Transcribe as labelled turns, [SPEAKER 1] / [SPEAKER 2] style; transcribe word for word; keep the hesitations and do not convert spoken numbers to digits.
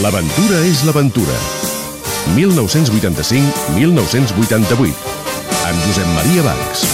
[SPEAKER 1] L'aventura és l'aventura. mil nou-cents vuitanta-cinc a mil nou-cents vuitanta-vuit. Amb Josep Maria Bancs.